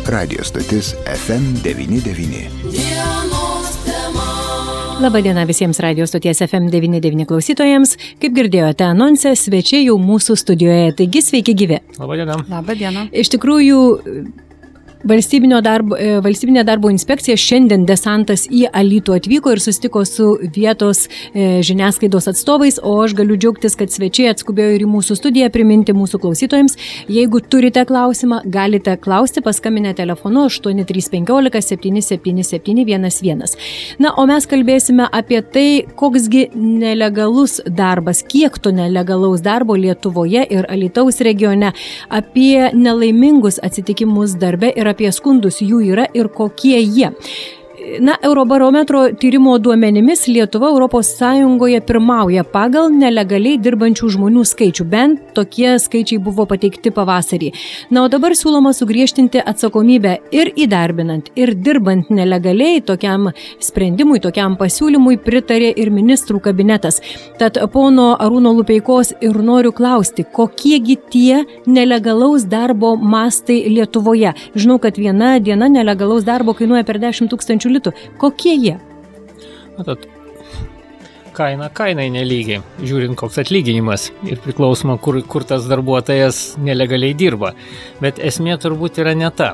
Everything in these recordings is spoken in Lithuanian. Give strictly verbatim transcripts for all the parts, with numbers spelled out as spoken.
radio stotis F M devyni devyni. Labadiena visiems radio stoties F M devyni devyni klausytojams. Kaip girdėjote anonse, svečiai jau mūsų studijoje, taigi sveiki gyvi. Labadiena. Labadiena. Iš tikrųjų, Valstybinio darbo, valstybinė darbo inspekcija šiandien desantas į Alytų atvyko ir susitiko su vietos žiniasklaidos atstovais, o aš galiu džiaugtis, kad svečiai atskubėjo ir į mūsų studiją, priminti mūsų klausytojams. Jeigu turite klausimą, galite klausti, paskambinę telefonu aštuoni trys penkiolika septyni septyni septyni vienas vienas. Na, o mes kalbėsime apie tai, koksgi nelegalus darbas, kiek to nelegalaus darbo Lietuvoje ir Alytaus regione, apie nelaimingus atsitikimus darbe ir apie skundus jų yra ir kokie jie. Na, Eurobarometro tyrimo duomenimis Lietuva Europos Sąjungoje pirmauja pagal nelegaliai dirbančių žmonių skaičių. Bent tokie skaičiai buvo pateikti pavasarį. Na, o dabar siūloma sugriežtinti atsakomybę ir įdarbinant, ir dirbant nelegaliai. Tokiam sprendimui, tokiam pasiūlymui pritarė ir ministrų kabinetas. Tad pono Arūno Lupeikos ir noriu klausti, kokiegi tie nelegalaus darbo mastai Lietuvoje. Žinau, kad viena diena nelegalaus darbo kainuoja per dešimt tūkstančių litų. Kokie jie? Matot, kaina kainai nelygiai, žiūrint koks atlyginimas ir priklausoma, kur, kur tas darbuotojas nelegaliai dirba. Bet esmė turbūt yra ne ta.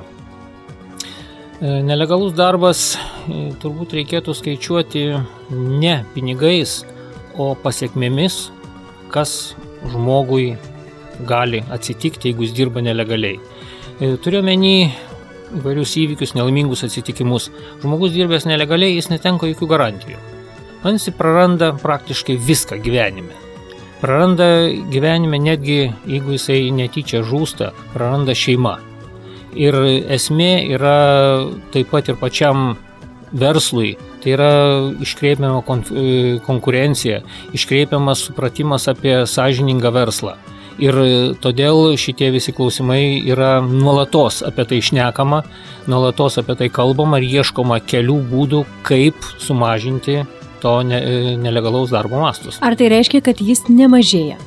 Nelegalus darbas turbūt reikėtų skaičiuoti ne pinigais, o pasiekmėmis, kas žmogui gali atsitikti, jeigu jis dirba nelegaliai. Turiu omeny įvairius įvykius, nelaimingus atsitikimus. Žmogus dirbęs nelegaliai, jis netenka jokių garantijų. Man jis praranda praktiškai viską gyvenime. Praranda gyvenime netgi, jeigu jisai netyčia žūsta, praranda šeima. Ir esmė yra taip pat ir pačiam verslui. Tai yra iškreipiama konkurencija, iškreipiamas supratimas apie sąžiningą verslą. Ir todėl šitie visi klausimai yra nuolatos apie tai šnekama, nuolatos apie tai kalbama ir ieškoma kelių būdų, kaip sumažinti to ne, nelegalaus darbo mastus. Ar tai reiškia, kad jis nemažėja?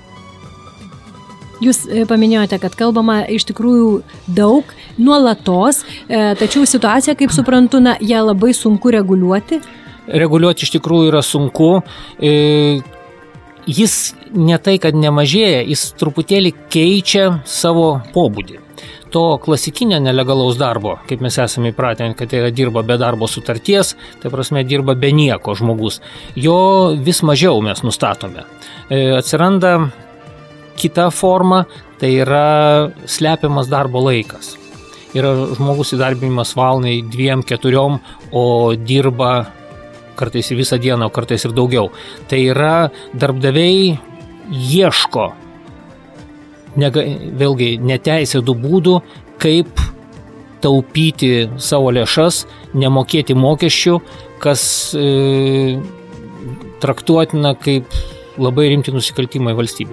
Jūs paminėjote, kad kalbama iš tikrųjų daug, nuolatos, tačiau situacija, kaip suprantu, na, ją labai sunku reguliuoti? Reguliuoti iš tikrųjų yra sunku. E, Jis ne tai, kad nemažėja, jis truputėlį keičia savo pobūdį. To klasikinio nelegalaus darbo, kaip mes esame įpratę, kad tai yra dirba be darbo sutarties, tai prasme dirba be nieko žmogus, jo vis mažiau mes nustatome. E, atsiranda kita forma, tai yra slepiamas darbo laikas. Yra žmogus įdarbinimas valandai dviem, keturiom, o dirba kartais ir visą dieną, o kartais ir daugiau. Tai yra darbdaviai ieško nega, vėlgi neteisėtų būdų, kaip taupyti savo lėšas, nemokėti mokesčių, kas e, traktuotina kaip labai rimti nusikaltimai valstybei.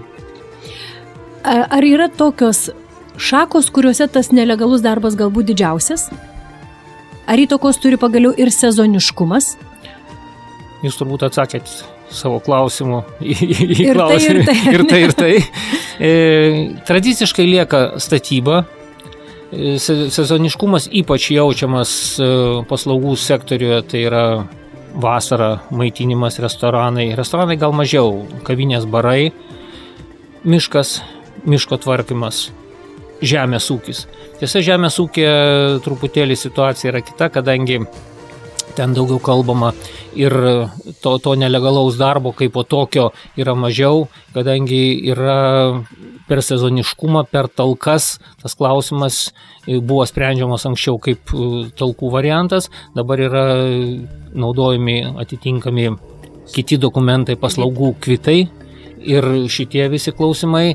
Ar, ar yra tokios šakos, kuriuose tas nelegalus darbas galbūt didžiausias? Ar įtakos turi pagaliau ir sezoniškumas? Jūs turbūt atsakėt savo klausimu į, į ir klausimą. Tai, ir, tai. ir tai, ir tai. E, tradiciškai lieka statyba. E, sezoniškumas ypač jaučiamas e, paslaugų sektoriuje, tai yra vasara, maitinimas, restoranai. Restoranai gal mažiau, kavinės, barai, miškas, miško tvarkymas, žemės ūkis. Tiesa, žemės ūkė truputėlį situacija yra kita, kadangi ten daugiau kalbama ir to, to nelegalaus darbo kaip po tokio yra mažiau, kadangi yra per sezoniškumą, per talkas, tas klausimas buvo sprendžiamas anksčiau kaip talkų variantas, dabar yra naudojami atitinkami kiti dokumentai, paslaugų kvitai ir šitie visi klausimai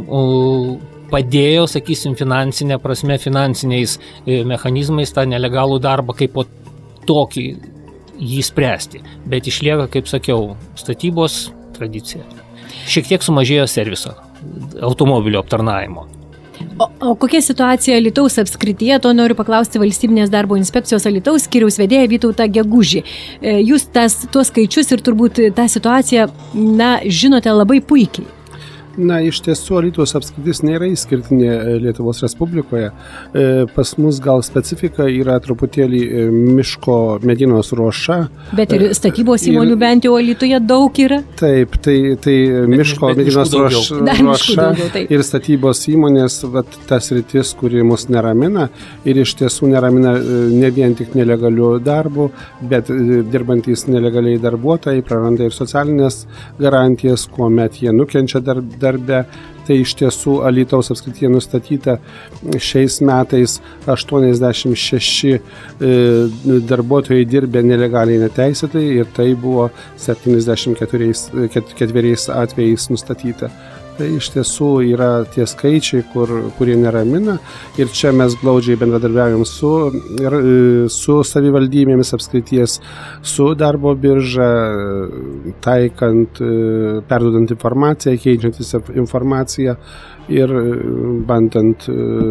padėjo, sakysim, finansinė prasme, finansiniais mechanizmais tą nelegalų darbą kaip po tokį jį spręsti, bet išlieka, kaip sakiau, statybos tradicija. Šiek tiek sumažėjo serviso, automobilio aptarnavimo. O, o kokia situacija Alytaus apskrityje, to noriu paklausti Valstybinės darbo inspekcijos Alytaus skyriaus vedėją Vytautą Gegužį. Jūs tas, tuos skaičius ir turbūt tą situaciją, na, žinote labai puikiai. Na, iš tiesų, Alytaus apskritis nėra išskirtinė Lietuvos Respublikoje. Pas mus gal specifika yra truputėlį miško medienos ruoša. Bet ir statybos įmonių ir, bent jau Alytuje daug yra. Taip, tai, tai miško bet, medienos ruoša, ruoša daugiau, ir statybos įmonės, vat, tas rytis, kuri mus neramina ir iš tiesų neramina ne vien tik nelegalių darbų, bet dirbantys nelegaliai darbuotojai praranda ir socialinės garantijas, kuomet jie nukenčia dar darbe. Tai iš tiesų Alytaus apskrityje nustatyta šiais metais aštuoniasdešimt šeši e, darbuotojai dirbę nelegaliai neteisėtai ir tai buvo septyniasdešimt ketveriais atvejais nustatyta. Tai iš tiesų yra tie skaičiai, kur, kurie neramina ir čia mes glaudžiai bendradarbiaujam su, ir, su savivaldybėmis apskrities, su darbo birža, taikant, perduodant informaciją, keičiantis informaciją ir bandant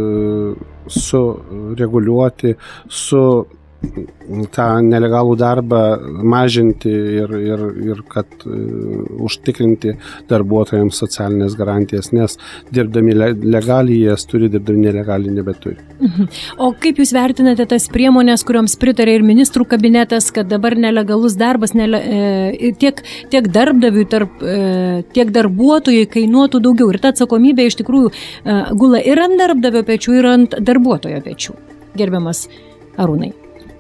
sureguliuoti, su tą nelegalų darbą mažinti ir, ir, ir kad uh, užtikrinti darbuotojams socialinės garantijas, nes dirbdami legaliai jas turi, dirbdami nelegaliai nebeturi. Mhm. O kaip jūs vertinate tas priemonės, kurioms pritarė ir ministrų kabinetas, kad dabar nelegalus darbas nele, e, tiek, tiek darbdavių, tarp, e, tiek darbuotojai kainuotų daugiau ir ta atsakomybė iš tikrųjų e, gula ir ant darbdavio pečių, ir ant darbuotojo pečių. Gerbiamas Arūnai.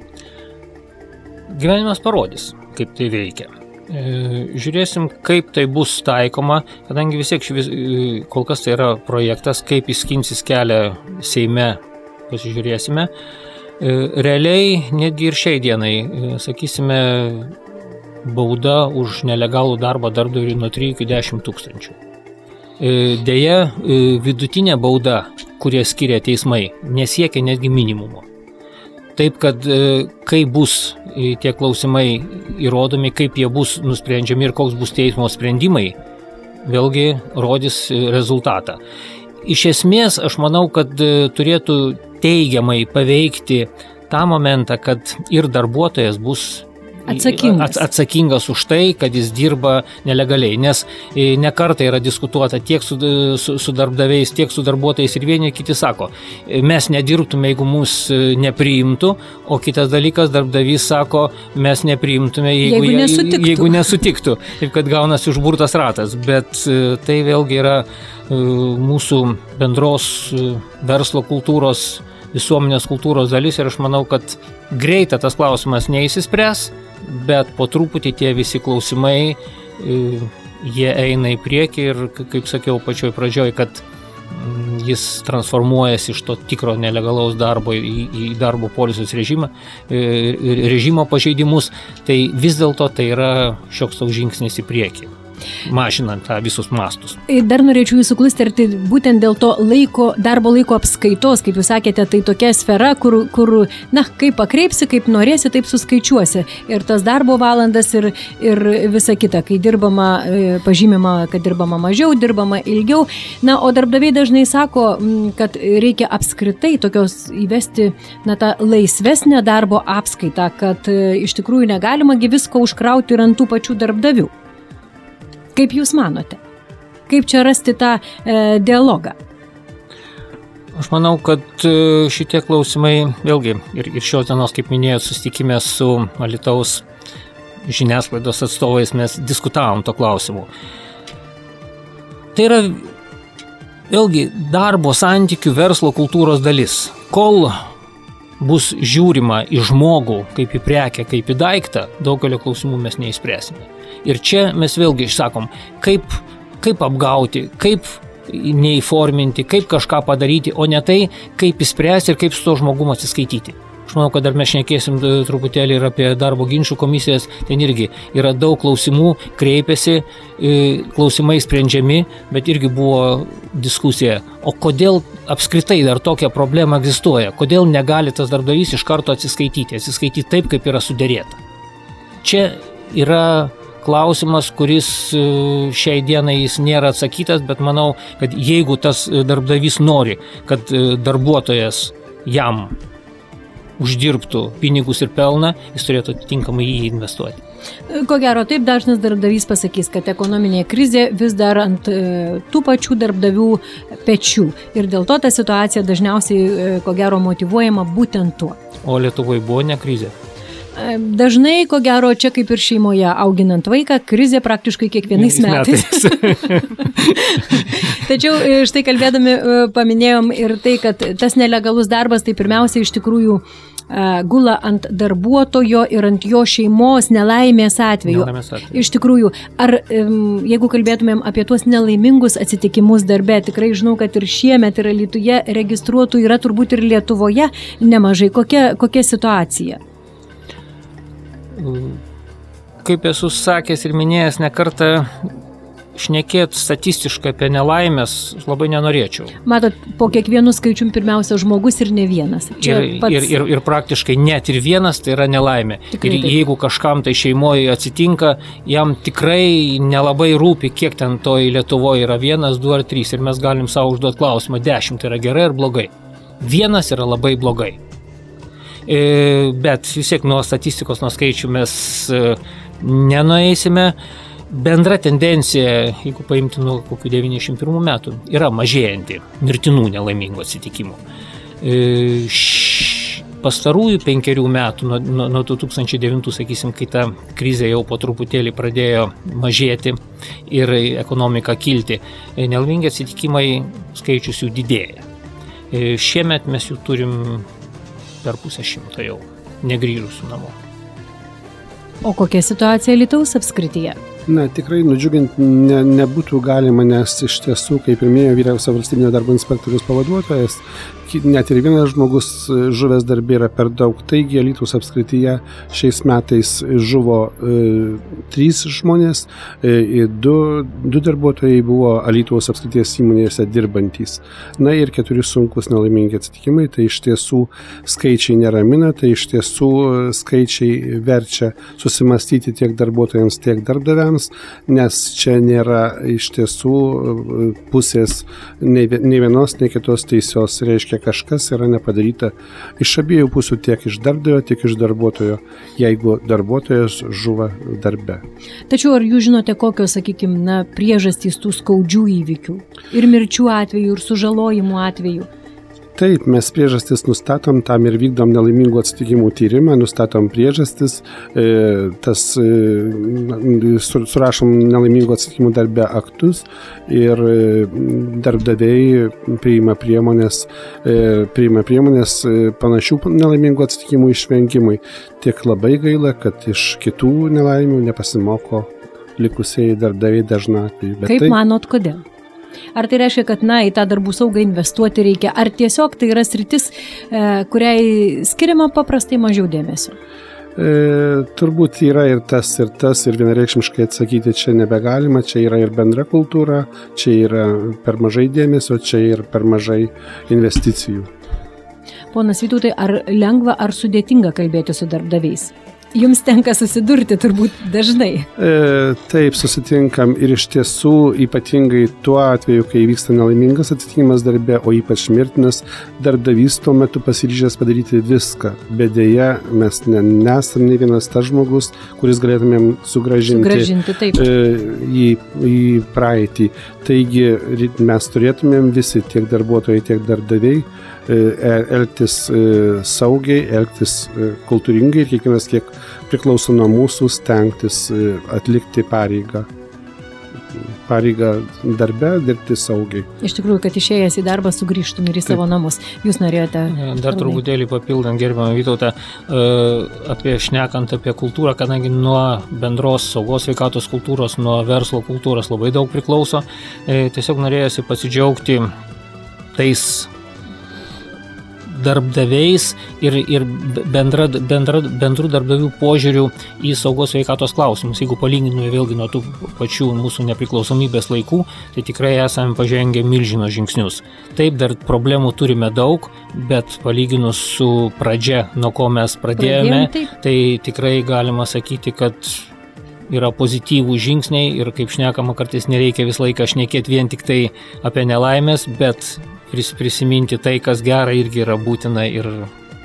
Gyvenimas parodys, kaip tai veikia. Žiūrėsim, kaip tai bus taikoma, kadangi vis tiek švis, kol kas tai yra projektas, kaip jis skinsis kelią Seime, pasižiūrėsime. Realiai, netgi ir šiai dienai, sakysime, bauda už nelegalų darbą darbdaviui nuo trijų iki dešimt tūkstančių. Deja, vidutinė bauda, kurie skiria teismai, nesiekia netgi minimumo. Taip, kad kai bus tie klausimai įrodomi, kaip jie bus nusprendžiami ir koks bus teismo sprendimai, vėlgi rodys rezultatą. Iš esmės, aš manau, kad turėtų teigiamai paveikti tą momentą, kad ir darbuotojas bus Atsakingas. atsakingas už tai, kad jis dirba nelegaliai, nes ne kartą yra diskutuota tiek su, su, su darbdaviais, tiek su darbuotojais ir vieni kiti sako, mes nedirbtume, jeigu mus nepriimtų, o kitas dalykas, darbdavys sako, mes nepriimtume, jeigu, jeigu nesutiktų. Jeigu nesutiktų. Taip, kad gaunasi užburtas ratas, bet tai vėlgi yra mūsų bendros verslo kultūros, visuomenės kultūros dalis ir aš manau, kad greitai tas klausimas neįsispręs, bet po truputį tie visi klausimai, jie eina į priekį ir, kaip sakiau pačioj pradžioj, kad jis transformuojasi iš to tikro nelegalaus darbo į, į darbo policijos režimą, režimo pažeidimus, tai vis dėlto tai yra šioks toks žingsnis į priekį, mažinant tą visus mastus. Dar norėčiau jūsų klusterti būtent dėl to laiko, darbo laiko apskaitos, kaip jūs sakėte, tai tokia sfera, kur, kur na, kaip pakreipsi, kaip norėsi, taip suskaičiuosi. Ir tas darbo valandas ir, ir visa kita, kai dirbama, pažymima, kad dirbama mažiau, dirbama ilgiau. Na, o darbdaviai dažnai sako, kad reikia apskritai tokios įvesti, na, tą laisvesnę darbo apskaitą, kad iš tikrųjų negalima visko užkrauti ir ant tų pačių darbdavių. Kaip jūs manote? Kaip čia rasti tą e, dialogą? Aš manau, kad šitie klausimai, vėlgi, ir, ir šios dienos, kaip minėjau, susitikime su Alytaus žiniasklaidos atstovais mes diskutavom to klausimu. Tai yra, vėlgi, darbo santykių verslo kultūros dalis. Kol bus žiūrima į žmogų kaip į prekę, kaip į daiktą, daugelio klausimų mes neįspręsime. Ir čia mes vėlgi išsakom, kaip, kaip apgauti, kaip neįforminti, kaip kažką padaryti, o ne tai, kaip įspręsti ir kaip su to žmogum atsiskaityti. Aš manau, kad dar mes šnekėsim truputėlį ir apie darbo ginčų komisijas, ten irgi yra daug klausimų, kreipiasi, klausimai sprendžiami, bet irgi buvo diskusija, o kodėl apskritai dar tokia problema egzistuoja, kodėl negali tas darbdavys iš karto atsiskaityti, atsiskaityti taip, kaip yra sudėrėta. Čia yra klausimas, kuris šiai dienai jis nėra atsakytas, bet manau, kad jeigu tas darbdavys nori, kad darbuotojas jam uždirbtų pinigus ir pelną, jis turėtų atitinkamai jį investuoti. Ko gero, taip dažnas darbdavys pasakys, kad ekonominė krizė vis dar ant e, tų pačių darbdavių pečių. Ir dėl to ta situacija dažniausiai, e, ko gero, motyvuojama būtent tuo. O Lietuvoje buvo ne krizė? E, dažnai, ko gero, čia kaip ir šeimoje auginant vaiką, krizė praktiškai kiekvienais metais. metais. Tačiau štai kalbėdami paminėjom ir tai, kad tas nelegalus darbas, tai pirmiausia iš tikrųjų gula ant darbuotojo ir ant jo šeimos nelaimės atveju. Nelaimės atveju. Iš tikrųjų, ar jeigu kalbėtumėm apie tuos nelaimingus atsitikimus darbe, tikrai žinau, kad ir šiemet ir Alytuje registruotų yra turbūt ir Lietuvoje nemažai. Kokia, kokia situacija? Kaip esu sakęs ir minėjęs ne kartą, šnekėti statistiškai apie nelaimės labai nenorėčiau. Matot, po kiekvienu skaičium pirmiausia žmogus ir ne vienas. Čia ir, pats... ir, ir, ir praktiškai net ir vienas tai yra nelaimė. Tikrai, ir taip. Jeigu kažkam tai šeimoje atsitinka, jam tikrai nelabai rūpi, kiek ten toj Lietuvoje yra vienas, du ar trys. Ir mes galim savo užduoti klausimą, dešimt yra gerai ar blogai. Vienas yra labai blogai. E, bet vis tiek nuo statistikos, nuo skaičių mes e, nenueisime. Bendra tendencija, jeigu paimti nuo kokių devyniasdešimt pirmų metų, yra mažėjanti mirtinų nelaimingų atsitikimų. E, š, pastarųjų penkerių metų, nuo, nuo, nuo du tūkstančiai devintų, sakysim, kai ta krizė jau po truputėlį pradėjo mažėti ir ekonomika kilti, nelaimingi atsitikimai skaičius jų didėja. E, šiemet mes jų turim per pusę šimto jau negrįžusių namo. O kokia situacija Alytaus apskrityje? Na, tikrai nudžiuginti ne, nebūtų galima, nes iš tiesų, kaip ir minėjo vyriausio valstybinio darbo inspektorius pavaduotojas, net ir vienas žmogus žuvęs darbė yra per daug. Taigi Alytaus apskrityje šiais metais žuvo e, trys žmonės, e, du, du darbuotojai buvo Alytaus apskrities įmonėse dirbantys. Na ir keturi sunkus nelaimingi atsitikimai, tai iš tiesų skaičiai neramina, tai iš tiesų skaičiai verčia susimastyti tiek darbuotojams, tiek darbdaviams, nes čia nėra iš tiesų pusės nei, nei vienos, nei kitos teisios, reiškia kažkas yra nepadaryta iš abiejų pusių, tiek iš darbdavio, tiek iš darbuotojo, jeigu darbuotojas žuva darbe. Tačiau ar jūs žinote, kokios, sakykime, na, priežastys tų skaudžių įvykių ir mirčių atveju, ir sužalojimų atveju? Taip, mes priežastis nustatom, tam ir vykdom nelaimingų atsitikimų tyrimą, nustatom priežastis, e, tas e, surašom nelaimingų atsitikimų darbe aktus ir e, darbdaviai priima priemonės, e, priima priemonės e, panašių nelaimingų atsitikimų išvengimui. Tiek labai gaila, kad iš kitų nelaimių nepasimoko likusieji darbdaviai dažnai. Kaip tai... manot, kodėl? Ar tai reiškia, kad, na, į tą darbų saugą investuoti reikia, ar tiesiog tai yra sritis, e, kuriai skiriama paprastai mažiau dėmesio? E, turbūt yra ir tas, ir tas, ir vienareikšmiškai atsakyti čia nebegalima, čia yra ir bendra kultūra, čia yra per mažai dėmesio, čia ir per mažai investicijų. Ponas Vytautai, ar lengva, ar sudėtinga kalbėti su darbdaviais? Jums tenka susidurti turbūt dažnai. E, taip, susitinkam ir iš tiesų ypatingai tuo atveju, kai vyksta nelaimingas atsitikimas darbe, o ypač mirtinas, darbdavys tuo metu pasiryžęs padaryti viską. Bet deja, mes ne, nesam nei vienas tas žmogus, kuris galėtumėm sugražinti, sugražinti taip. E, į, į praeitį. Taigi mes turėtumėm visi, tiek darbuotojai, tiek darbdaviai, elgtis saugiai, elgtis kultūringai ir kiekvienas, kiek priklauso nuo mūsų, stengtis atlikti pareigą. Pareigą darbe, dirbti saugiai. Iš tikrųjų, kad išėjęs į darbą sugrįžtum ir į savo Taip. namus. Jūs norėjote... Dar truputėlį papildant, gerbiamą Vytautą, apie šnekant apie kultūrą, kadangi nuo bendros saugos sveikatos kultūros, nuo verslo kultūros labai daug priklauso. Tiesiog norėjosi pasidžiaugti tais darbdaviais ir, ir bendra, bendra, bendrų darbdavių požiūrių į saugos sveikatos klausimus. Jeigu palyginume vėlgi nuo tų pačių mūsų nepriklausomybės laikų, tai tikrai esame pažengę milžino žingsnius. Taip, dar problemų turime daug, bet palyginus su pradžia, nuo ko mes pradėjome, Pradėjom, tai tikrai galima sakyti, kad yra pozityvų žingsniai ir, kaip šnekama, kartais nereikia visą laiką šnekėti vien tik tai apie nelaimės, bet prisiminti tai, kas gera, irgi yra būtina ir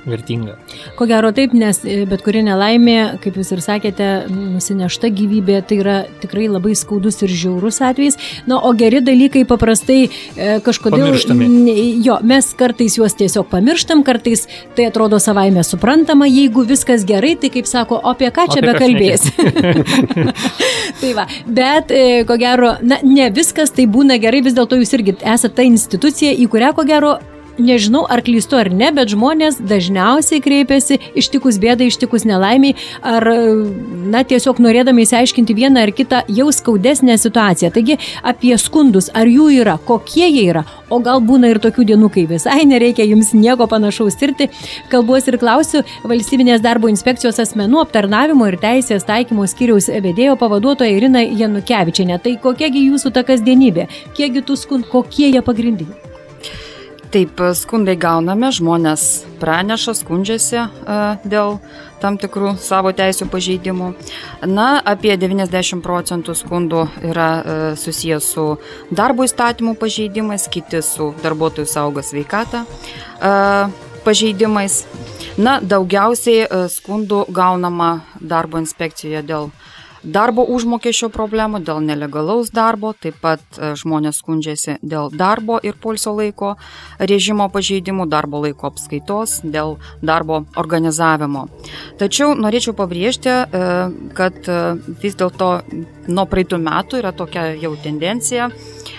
vertinga. Ko gero taip, nes bet kuri nelaimė, kaip jūs ir sakėte, nusinešta gyvybė, tai yra tikrai labai skaudus ir žiaurus atvejis. Na, o geri dalykai paprastai e, kažkodėl... Pamirštami. Jo, mes kartais juos tiesiog pamirštam, kartais tai atrodo savaime suprantama, jeigu viskas gerai, tai kaip sako, o apie ką čia apie bekalbės. Tai va, bet e, ko gero, na, ne viskas tai būna gerai, vis dėlto jūs irgi esate ta institucija, į kurią ko gero, nežinau ar klystu ar ne, bet žmonės dažniausiai kreipiasi ištikus bėdai, ištikus nelaimiai, ar, na, tiesiog norėdami įsiaiškinti vieną ar kitą jau skaudesnę situaciją. Taigi, apie skundus, ar jų yra, kokie jie yra, o gal būna ir tokių dienų, kai visai nereikia jums nieko panašaus tirti. Kalbuos ir klausiu Valstybinės darbo inspekcijos asmenų aptarnavimo ir teisės taikymo skyriaus vedėjo pavaduotoja Irina Janukevičienė. Tai kokiagi jūsų ta kasdienybė? Kiekgi tų skundų, kokie jie pagrindiniai? Taip, skundai gauname, žmonės praneša, skundžiasi uh, dėl tam tikrų savo teisių pažeidimų. Na, apie devyniasdešimt procentų skundų yra uh, susijęs su darbo įstatymų pažeidimais, kiti su darbuotojų saugos sveikatą uh, pažeidimais. Na, daugiausiai uh, skundų gaunama darbo inspekcijoje dėl darbo užmokesčio problemų, dėl nelegalaus darbo, taip pat žmonės skundžiasi dėl darbo ir poilsio laiko režimo pažeidimų, darbo laiko apskaitos, dėl darbo organizavimo. Tačiau norėčiau pabrėžti, kad vis dėlto nuo praeitų metų yra tokia jau tendencija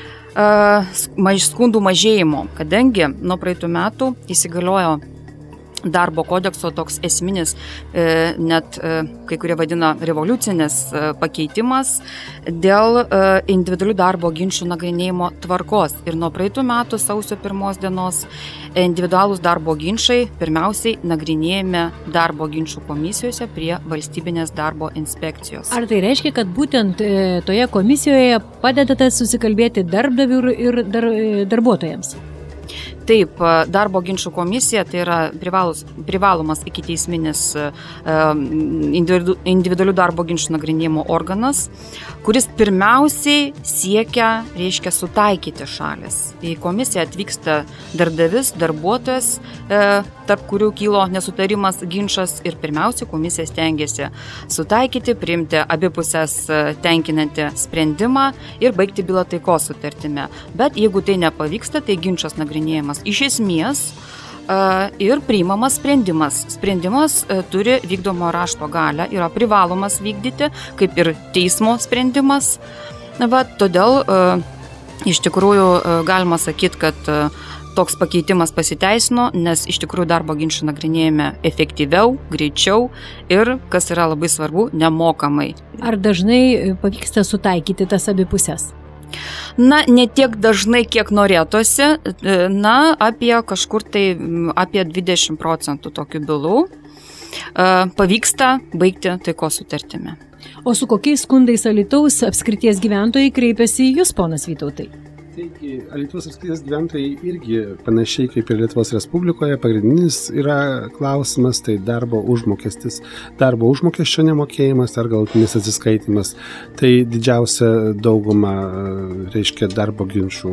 skundų mažėjimo, kadangi nuo praeitų metų įsigaliojo darbo kodekso toks esminis, e, net e, kai kurie vadina revoliucinis e, pakeitimas dėl e, individualių darbo ginčų nagrinėjimo tvarkos. Ir nuo praeitų metų sausio pirmos dienos individualūs darbo ginčai pirmiausiai nagrinėjame darbo ginčų komisijose prie Valstybinės darbo inspekcijos. Ar tai reiškia, kad būtent e, toje komisijoje padedate susikalbėti darbdavių ir dar, e, darbuotojams? Taip, darbo ginčų komisija tai yra privalus, privalomas ikiteisminis individu, individualių darbo ginčų nagrinėjimo organas, kuris pirmiausiai siekia, reiškia, sutaikyti šalis. Į komisiją atvyksta darbdavys, darbuotojas, tarp kurių kylo nesutarimas, ginčas ir pirmiausia komisija stengiasi sutaikyti, priimti abipusės tenkinantį sprendimą ir baigti bylą taikos sutartimi. Bet jeigu tai nepavyksta, tai ginčas nagrinėjimas iš esmės uh, ir priimamas sprendimas. Sprendimas uh, turi vykdomo rašto galią, yra privalomas vykdyti, kaip ir teismo sprendimas. Va, todėl uh, iš tikrųjų uh, galima sakyti, kad uh, toks pakeitimas pasiteisino, nes iš tikrųjų darbo ginčų nagrinėjame efektyviau, greičiau ir, kas yra labai svarbu, nemokamai. Ar dažnai pavyksta sutaikyti tas abi pusės? Na, ne tiek dažnai, kiek norėtųsi, na, apie kažkur tai apie dvidešimt procentų tokių bylų pavyksta baigti taikos sutartimi. O su kokiais skundais Alytaus apskrities gyventojai kreipiasi į jūs, ponas Vytautai? Taigi, Alytaus apskrities gyventojai irgi panašiai kaip ir Lietuvos Respublikoje, pagrindinis yra klausimas, tai darbo užmokestis, darbo užmokesčio nemokėjimas ar galutinis atsiskaitimas. Tai didžiausia dauguma, reiškia, darbo ginčų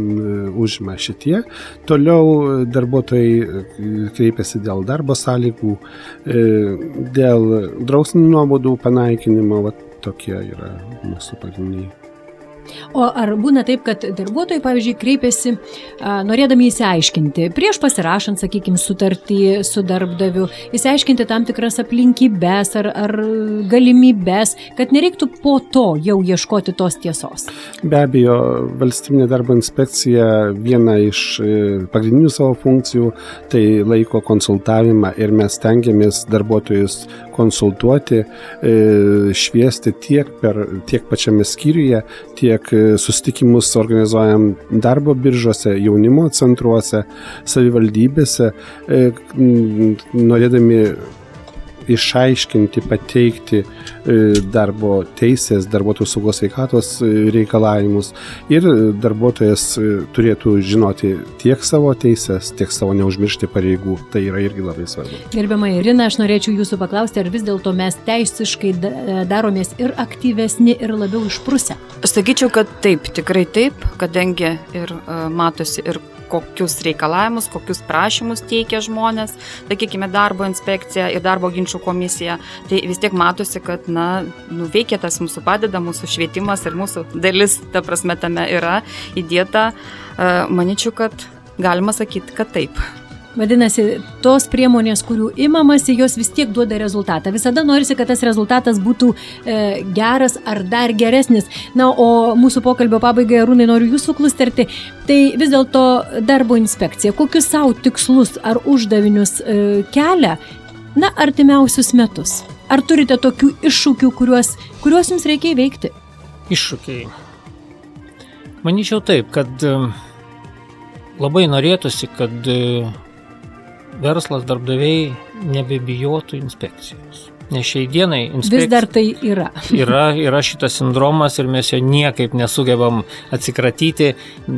užima šitie. Toliau darbuotojai kreipiasi dėl darbo sąlygų, dėl drausminių nuobaudų panaikinimo, va, tokie yra mūsų pagrindiniai. O ar būna taip, kad darbuotojai, pavyzdžiui, kreipiasi a, norėdami įsiaiškinti, prieš pasirašant, sakykime, sutartį su darbdaviu, įsiaiškinti tam tikras aplinkybės ar, ar galimybės, kad nereiktų po to jau ieškoti tos tiesos? Be abejo, Valstybinė darbo inspekcija viena iš pagrindinių savo funkcijų tai laiko konsultavimą ir mes stengiamės darbuotojus konsultuoti, šviesti tiek, per, tiek pačiame skyriuje, tiek susitikimus organizuojam darbo biržose, jaunimo centruose, savivaldybėse, norėdami išaiškinti, pateikti darbo teisės, darbuotojų saugos sveikatos reikalavimus ir darbuotojas turėtų žinoti tiek savo teisės, tiek savo neužmiršti pareigų. Tai yra irgi labai svarbu. Gerbiama Irina, aš norėčiau jūsų paklausti, ar vis dėlto mes teisiškai daromės ir aktyvesni, ir labiau išprusę? Aš sakyčiau, kad taip, tikrai taip, kadangi ir matosi ir kokius reikalavimus, kokius prašymus teikia žmonės, sakykime, darbo inspekcija ir darbo ginčų komisija, tai vis tiek matosi, kad, na, nuveikia tas mūsų padeda, mūsų švietimas ir mūsų dalis, ta prasme, tame yra įdėta. Manyčiau, kad galima sakyti, kad taip. Vadinasi, tos priemonės, kurių imamasi, jos vis tiek duoda rezultatą. Visada norisi, kad tas rezultatas būtų e, geras ar dar geresnis. Na, o mūsų pokalbio pabaigai, Arūnai, noriu jūsų klusterti. Tai vis dėlto darbo inspekcija, kokius savo tikslus ar uždavinius e, kelia, na, artimiausius metus? Ar turite tokių iššūkių, kuriuos, kuriuos jums reikia įveikti? Iššūkiai. Manyčiau taip, kad e, labai norėtųsi, kad e, verslas, darbdaviai nebebijotų inspekcijos. Nes šiai dienai inspekcija... Vis dar tai yra. yra. Yra šitas sindromas ir mes jo niekaip nesugebam atsikratyti.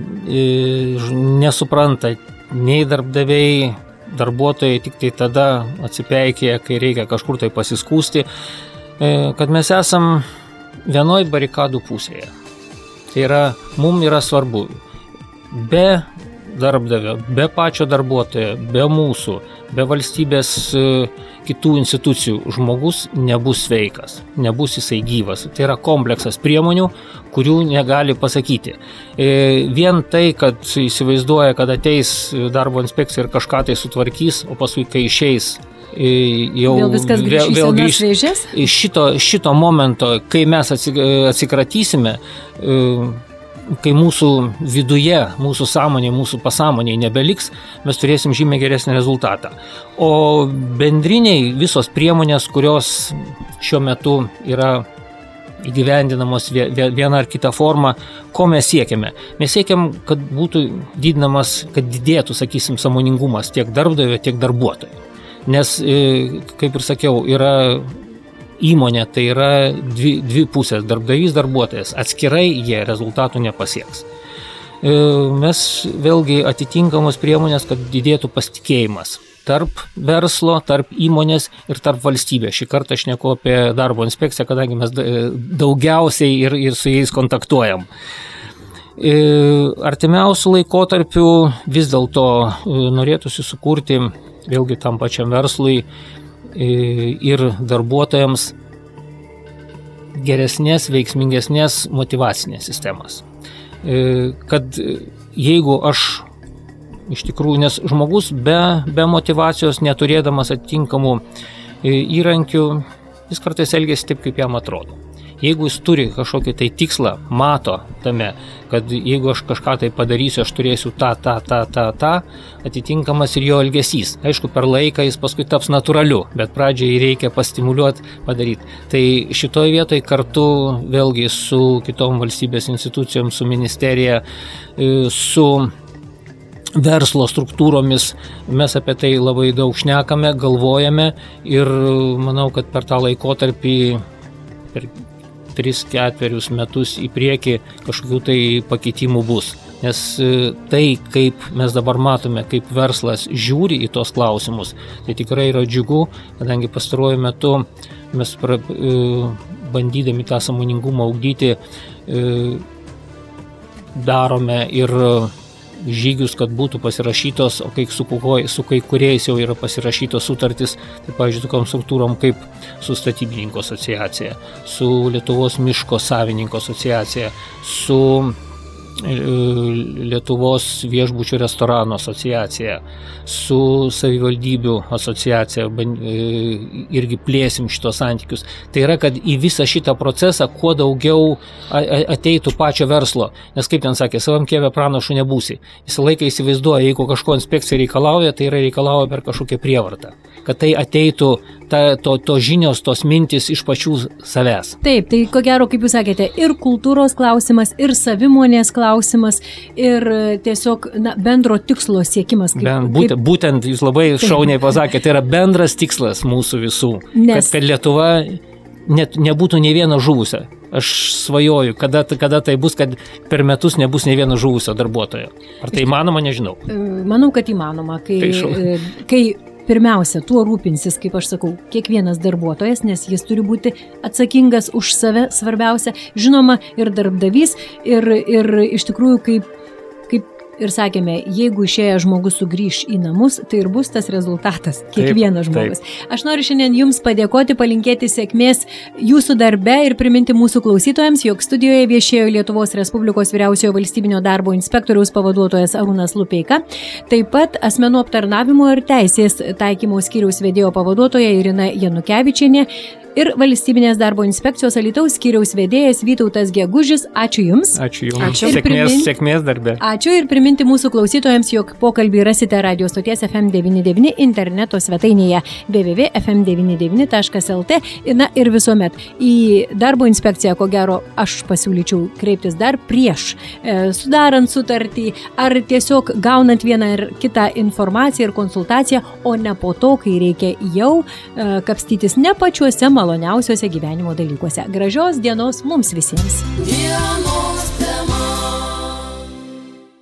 Nesupranta nei darbdaviai, darbuotojai tik tai tada atsipeikėja, kai reikia kažkur tai pasiskūsti, kad mes esam vienoj barikadų pusėje. Tai yra, mum yra svarbu. Be darbdavio, be pačio darbuotojo, be mūsų, be valstybės kitų institucijų žmogus nebus sveikas, nebus jisai gyvas. Tai yra kompleksas priemonių, kurių negali pasakyti. Vien tai, kad įsivaizduoja, kad ateis darbo inspekcija ir kažką tai sutvarkys, o paskui, kai išeis, jau vėl viskas grįž į senas vėžes? Šito, šito momento, kai mes atsikratysime, kai mūsų viduje, mūsų sąmonė, mūsų pasąmonė nebeliks, mes turėsim žymiai geresnį rezultatą. O bendriniai visos priemonės, kurios šiuo metu yra įgyvendinamos viena ar kita forma, ko mes siekiame? Mes siekiam, kad būtų didinamas, kad didėtų, sakysim, sąmoningumas tiek darbdavio, tiek darbuotojo. Nes, kaip ir sakiau, yra įmonė, tai yra dvi, dvi pusės, darbdavys, darbuotojas. Atskirai jie rezultatų nepasieks. Mes vėlgi atitinkamos priemonės, kad didėtų pasitikėjimas tarp verslo, tarp įmonės ir tarp valstybės. Šį kartą aš šneku apie darbo inspekciją, kadangi mes daugiausiai ir, ir su jais kontaktuojam. Artimiausių laikotarpių vis dėlto norėtųsi sukurti vėlgi tam pačiam verslui ir darbuotojams geresnės, veiksmingesnės motyvacinės sistemas. Kad jeigu aš iš tikrųjų, nes žmogus be, be motyvacijos, neturėdamas atitinkamų įrankių, jis kartais elgiasi taip, kaip jam atrodo. Jeigu jis turi kažkokį tai tikslą, mato tame, kad jeigu aš kažką tai padarysiu, aš turėsiu tą, tą, tą, tą, tą, atitinkamas ir jo elgesys. Aišku, per laiką jis paskui taps natūraliu, bet pradžiai reikia pastimuliuoti, padaryti. Tai šitoje vietoje kartu vėlgi su kitom valstybės institucijom, su ministerija, su verslo struktūromis mes apie tai labai daug šnekame, galvojame ir manau, kad per tą laikotarpį, per tris ketverius metus į priekį kažkokių tai pakeitimų bus. Nes tai, kaip mes dabar matome, kaip verslas žiūri į tos klausimus, tai tikrai yra džiugu, kadangi pastaruoju metu mes pra, bandydami tą sąmoningumą ugdyti, darome ir žygius, kad būtų pasirašytos, o kai su, su kai kuriais jau yra pasirašytos sutartis, tai pavyzdžiui, tokiom struktūrom kaip su statybininkų asociacija, su Lietuvos miško savininkų asociacija, su Lietuvos viešbučių restoranų asociacija, su savivaldybių asociacija, irgi plėsim šitos santykius. Tai yra, kad į visą šitą procesą kuo daugiau ateitų pačio verslo, nes kaip ten sakė, savam kieve pranašu nebūsi. Visą laiką įsivaizduoja, jeigu kažko inspekcija reikalauja, tai yra reikalauja per kažkokią prievartą. Kad tai ateitų ta, to, to žinios, tos mintis iš pačių savęs. Taip, tai ko gero, kaip jūs sakėte, ir kultūros klausimas, ir savimonės klausimas, ir tiesiog na, bendro tikslo siekimas. Kaip, ben, būtent, kaip... būtent jūs labai šauniai pasakėte, tai yra bendras tikslas mūsų visų. Nes... Kad, kad Lietuva net nebūtų nei vieno žuvusio. Aš svajoju, kada, kada tai bus, kad per metus nebus nei vieno žuvusio darbuotojo. Ar tai įmanoma, nežinau. Manau, kad įmanoma, kai... Tai kai pirmiausia, tuo rūpinsis, kaip aš sakau, kiekvienas darbuotojas, nes jis turi būti atsakingas už save, svarbiausia, žinoma, ir darbdavys, ir, ir iš tikrųjų kaip, kaip ir sakėme, jeigu išėjęs žmogus sugrįš į namus, tai ir bus tas rezultatas, kiekvienas žmogus. Taip. Aš noriu šiandien Jums padėkoti, palinkėti sėkmės Jūsų darbe ir priminti mūsų klausytojams, jog studijoje viešėjo Lietuvos Respublikos vyriausiojo valstybinio darbo inspektoriaus pavaduotojas Arūnas Lupeika, taip pat asmenų aptarnavimo ir teisės taikymo skyriaus vedėjo pavaduotoja Irina Janukevičienė ir valstybinės darbo inspekcijos Alytaus skyriaus vedėjas Vytautas Gegužis. Ačiū Jums. Ačiū Jums. Ačiū. Sėkmės, primin... sėkmės darbe. Ačiū ir priminti mūsų klausytojams, jog pokalbį rasite radio stoties F M devyni devyni interneto svetainėje w w w taškas f m devyni devyni taškas l t. Na ir visuomet į darbo inspekciją, ko gero, aš pasiūlyčiau kreiptis dar prieš e, sudarant sutartį ar tiesiog gaunant vieną ir kitą informaciją ir konsultaciją, o ne po to, kai reikia jau e, kapstytis ne pačiuose maloniausiuose gyvenimo dalykuose. Gražios dienos mums visiems. Yeah.